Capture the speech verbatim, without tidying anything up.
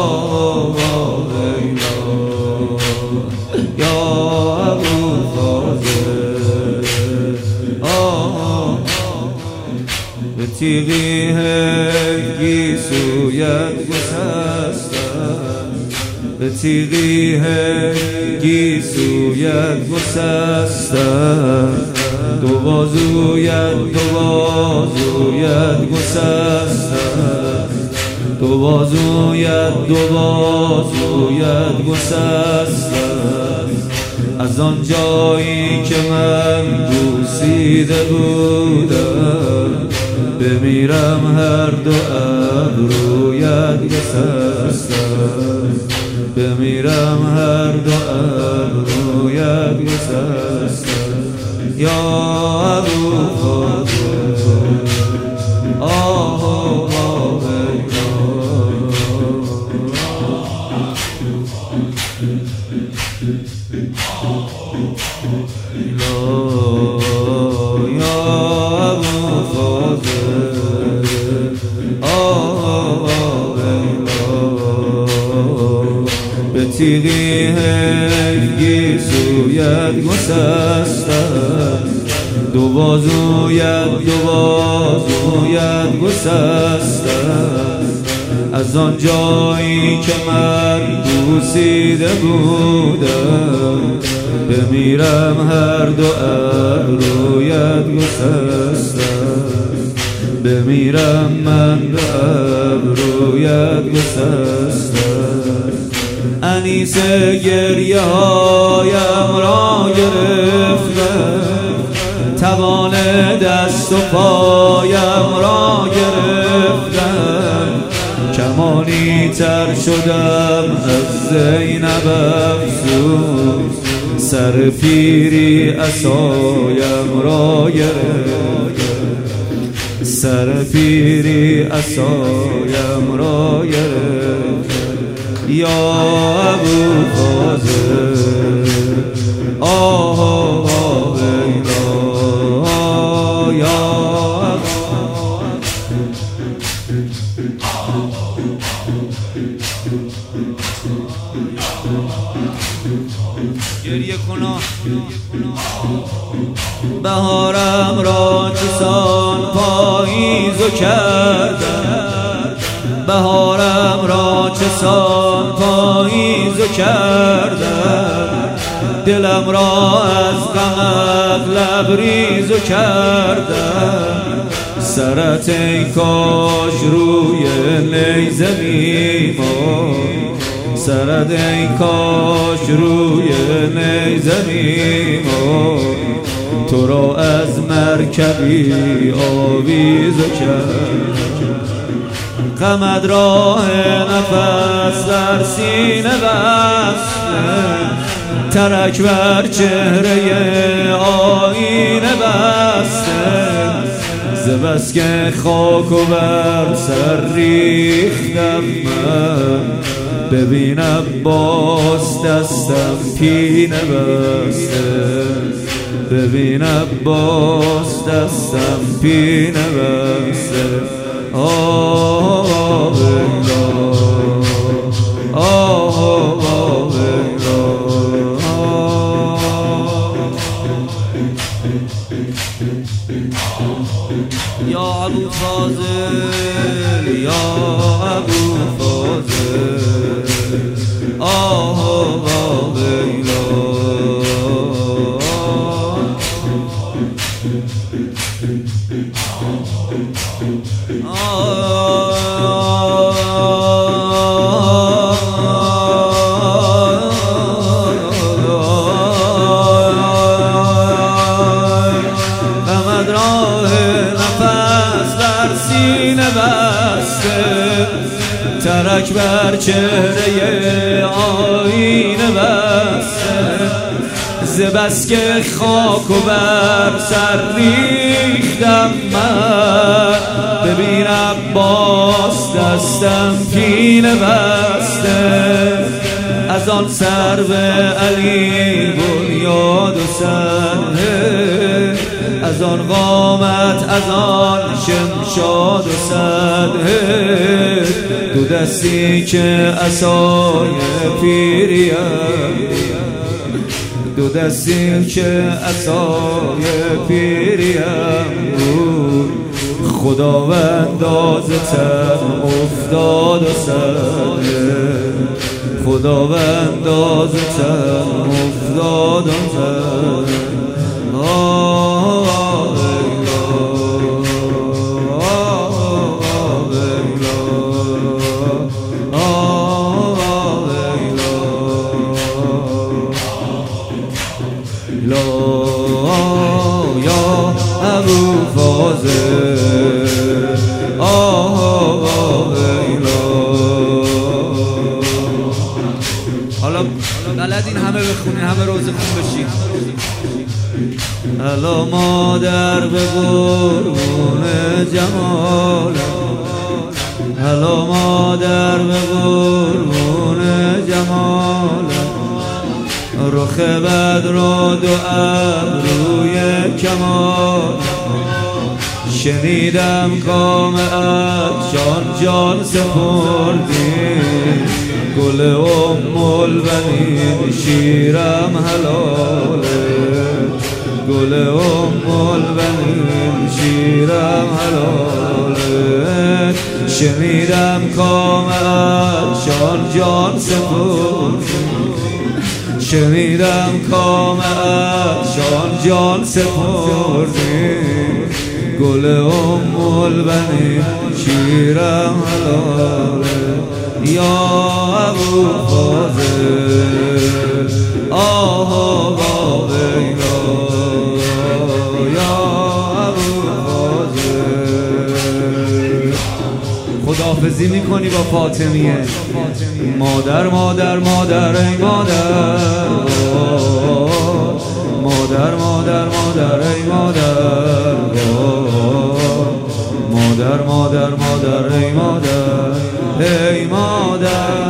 آه لیلا یا ابوالفاضل آه به تیغی هنگی سویت گسستم به تیغی هنگی سویت گسستم دو بازویت دو بازویت گسستم دو بازویت دو بازویت گسستم از آن جایی که من بوسیده بودم بمیرم هر دو ابرویت گسستم بمیرم هر دو ابرویت گسستم یا ابوالفاضل آه آه یا ابوالفاضل آه به تیغی هنگی سویت گسستم دو بازویت دو بازویت گسستم از آن جایی که من بوسیده بودم بمیرم هر دو ابرویت گسستم بمیرم من دو ابرویت گسستم انیس گریه هایم را گرفتم توان دست و پایم را گرفتم کمانی تر شدم از زینب افسوس سر پیری عصایم را گرفتم سر پیری عصایم را گرفتم یا ابوالفاضل آه آه لیلا یا گریه کنا بهارم را چسان پاییزو کردم بهارم را چسان پاییزو کردم دلم را از غمت لبریزو کردم سرت ای کاش روی نیزه میماند سرت ای کاش روی نیزه میماند تو را از مرکبی آویزو کردم غمت راه نفس در سینه بسته ترک بر چهره آینه بسته ز بس که خاک و بر سر ریختم من ببین عباس دستم پینه بسته ببین عباس دستم پینه بسته آه لیلا آه لیلا یا ابوالفاضل یا ابوالفاضل آه لیلا غمت راه نفس در سینه بسته ترک بر چهره آینه بسته ز بس که خاک و بر سر ریختم من ببین عباس دستم پینه بسته از آن سر به علی بنیاد و سنه از آن قامت از آن شمشاد و صد دو دستی که عصای پیریم دو دستی که عصای پیریم بود خداوند از تن افتاد و صد خداوند از تن افتاد و صد یا ابو فاضل آه ویلا. حالا بلدین همه بخونین همه روزه خون بشین. الا مادر به قربون جمال الا مادر به قربون جمال رخ بدر و دو ابروی کمال شنیدم کامت جان جان سپردی گل ام البنین شیرم حلاله گل ام البنین شیرم حلاله شنیدم کامت جان جان سپردی شنیدم کامت جان جان سپردی گل ام البنین شیرم حلاله یا ابو فاضل آه با ویلا یا ابو فاضل. خداحافظی میکنی با فاطمیه مادر مادر مادر ای مادر مادر مادر مادر ای مادر مادر مادر مادر ای مادر ای مادر